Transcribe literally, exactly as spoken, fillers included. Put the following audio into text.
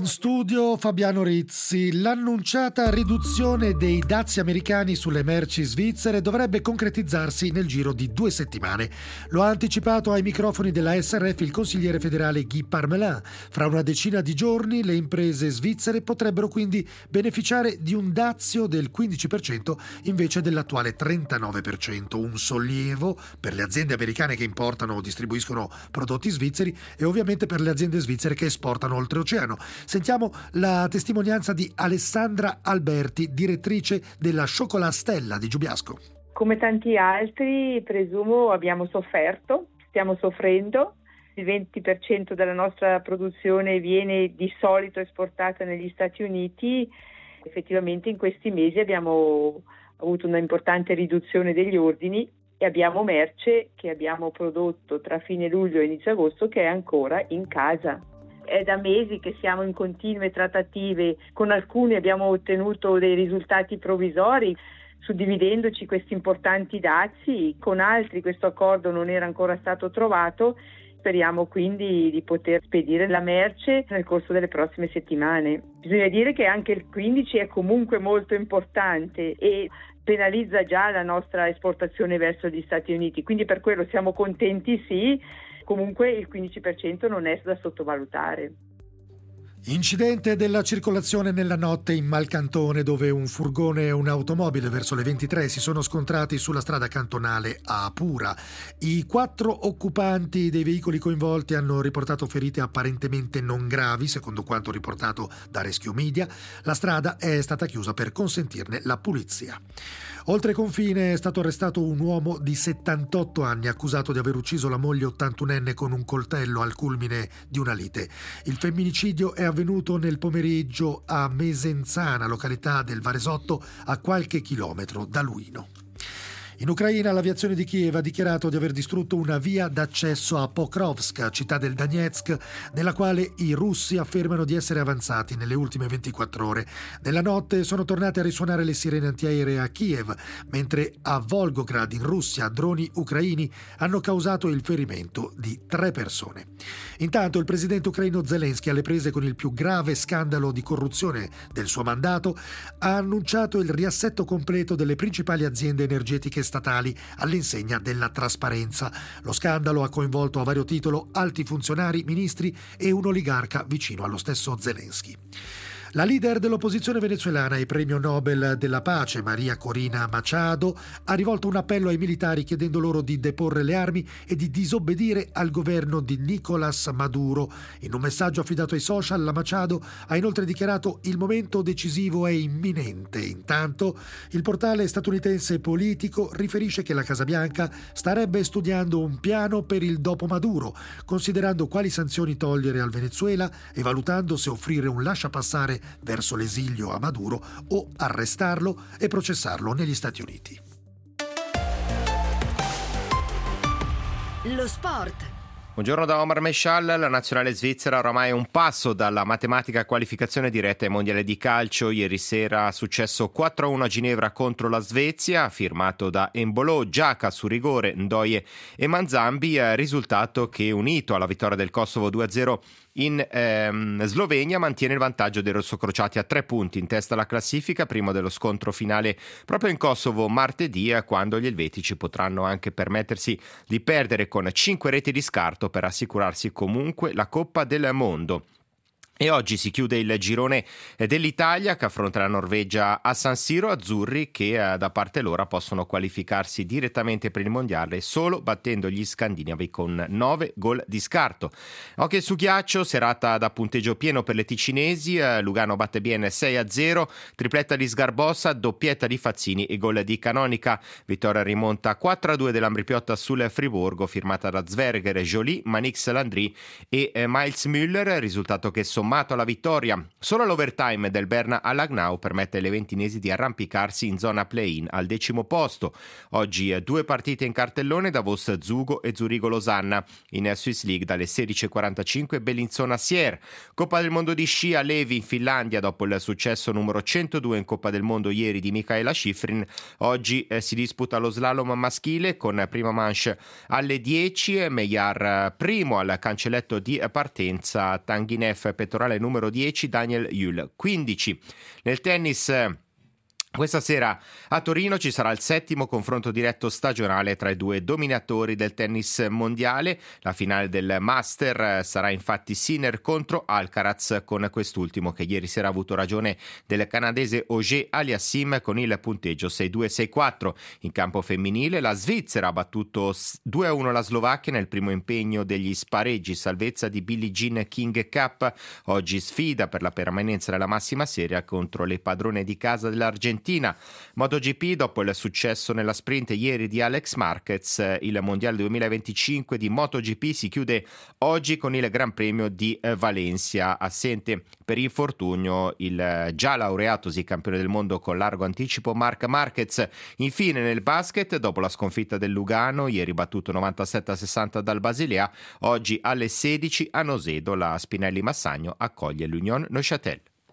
In studio Fabiano Rizzi. L'annunciata riduzione dei dazi americani sulle merci svizzere dovrebbe concretizzarsi nel giro di due settimane. Lo ha anticipato ai microfoni della S R F il consigliere federale Guy Parmelin. Fra una decina di giorni le imprese svizzere potrebbero quindi beneficiare di un dazio del quindici per cento invece dell'attuale trentanove per cento. Un sollievo per le aziende americane che importano o distribuiscono prodotti svizzeri e ovviamente per le aziende svizzere che esportano oltreoceano. Sentiamo la testimonianza di Alessandra Alberti, direttrice della Cioccolastella di Giubiasco. Come tanti altri, presumo, abbiamo sofferto, stiamo soffrendo. Il venti per cento della nostra produzione viene di solito esportata negli Stati Uniti. Effettivamente in questi mesi abbiamo avuto una importante riduzione degli ordini e abbiamo merce che abbiamo prodotto tra fine luglio e inizio agosto che è ancora in casa. È da mesi che siamo in continue trattative, con alcuni abbiamo ottenuto dei risultati provvisori, suddividendoci questi importanti dazi, con altri questo accordo non era ancora stato trovato. Speriamo quindi di poter spedire la merce nel corso delle prossime settimane. Bisogna dire che anche il quindici è comunque molto importante e penalizza già la nostra esportazione verso gli Stati Uniti, quindi per quello siamo contenti, sì. Comunque il quindici per cento non è da sottovalutare. Incidente della circolazione nella notte in Malcantone, dove un furgone e un'automobile verso le ventitré si sono scontrati sulla strada cantonale a Apura. I quattro occupanti dei veicoli coinvolti hanno riportato ferite apparentemente non gravi, secondo quanto riportato da Rescue Media. La strada è stata chiusa per consentirne la pulizia. Oltre confine è stato arrestato un uomo di settantotto anni accusato di aver ucciso la moglie ottantunenne con un coltello al culmine di una lite. Il femminicidio è avvenuto nel pomeriggio a Mesenzana, località del Varesotto, a qualche chilometro da Luino. In Ucraina l'aviazione di Kiev ha dichiarato di aver distrutto una via d'accesso a Pokrovsk, città del Donetsk, nella quale i russi affermano di essere avanzati nelle ultime ventiquattro ore. Nella notte sono tornate a risuonare le sirene antiaeree a Kiev, mentre a Volgograd in Russia droni ucraini hanno causato il ferimento di tre persone. Intanto il presidente ucraino Zelensky, alle prese con il più grave scandalo di corruzione del suo mandato, ha annunciato il riassetto completo delle principali aziende energetiche statali all'insegna della trasparenza. Lo scandalo ha coinvolto a vario titolo alti funzionari, ministri e un oligarca vicino allo stesso Zelensky. La leader dell'opposizione venezuelana e premio Nobel della pace, Maria Corina Machado, ha rivolto un appello ai militari chiedendo loro di deporre le armi e di disobbedire al governo di Nicolás Maduro. In un messaggio affidato ai social, la Machado ha inoltre dichiarato: il momento decisivo è imminente. Intanto, il portale statunitense Politico riferisce che la Casa Bianca starebbe studiando un piano per il dopo Maduro, considerando quali sanzioni togliere al Venezuela e valutando se offrire un lasciapassare verso l'esilio a Maduro o arrestarlo e processarlo negli Stati Uniti. Lo sport. Buongiorno da Omar Meshal. La nazionale svizzera oramai è un passo dalla matematica qualificazione diretta ai mondiali di calcio. Ieri sera successo quattro a uno a Ginevra contro la Svezia, firmato da Embolo, Giaca su rigore, Ndoye e Manzambi, risultato che, unito alla vittoria del Kosovo due a zero in ehm, Slovenia, mantiene il vantaggio dei rossocrociati a tre punti in testa alla classifica, prima dello scontro finale proprio in Kosovo martedì, quando gli elvetici potranno anche permettersi di perdere con cinque reti di scarto per assicurarsi comunque la Coppa del Mondo. E oggi si chiude il girone dell'Italia, che affronta la Norvegia a San Siro. Azzurri che eh, da parte loro possono qualificarsi direttamente per il mondiale solo battendo gli scandinavi con nove gol di scarto. Hockey su ghiaccio, serata da punteggio pieno per le ticinesi. eh, Lugano batte Bienne sei a zero, tripletta di Sgarbossa, doppietta di Fazzini e gol di Canonica. Vittoria rimonta quattro a due dell'Ambripiotta sul Friburgo, firmata da Zverger, Joly, Manix Landry e eh, Miles Müller, risultato che sommato alla vittoria solo l'overtime del Berna all'Agnau permette alle ventinesi di arrampicarsi in zona play-in al decimo posto. Oggi eh, due partite in cartellone: Davos Zugo e Zurigo Losanna. In Swiss League dalle sedici e quarantacinque Bellinzona Sier. Coppa del mondo di sci a Levi in Finlandia dopo il successo numero centodue in Coppa del mondo ieri di Michaela Schifrin. Oggi eh, si disputa lo slalom maschile con prima manche alle dieci, Meillard primo al cancelletto di partenza, Tanguinef Petro pettorale numero dieci Daniel Yule quindici. Nel tennis, questa sera a Torino ci sarà il settimo confronto diretto stagionale tra i due dominatori del tennis mondiale. La finale del Master sarà infatti Sinner contro Alcaraz, con quest'ultimo che ieri sera ha avuto ragione del canadese Auger Aliassime con il punteggio sei due sei quattro. In campo femminile la Svizzera ha battuto due a uno la Slovacchia nel primo impegno degli spareggi salvezza di Billie Jean King Cup. Oggi sfida per la permanenza della massima serie contro le padrone di casa dell'Argentina. MotoGP, dopo il successo nella sprint ieri di Alex Marquez, il mondiale duemilaventicinque di MotoGP si chiude oggi con il Gran Premio di Valencia. Assente per infortunio il già laureatosi campione del mondo con largo anticipo Marc Marquez. Infine nel basket, dopo la sconfitta del Lugano ieri battuto novantasette a sessanta dal Basilea, oggi alle sedici a Nosedo la Spinelli Massagno accoglie l'Union Neuchâtel.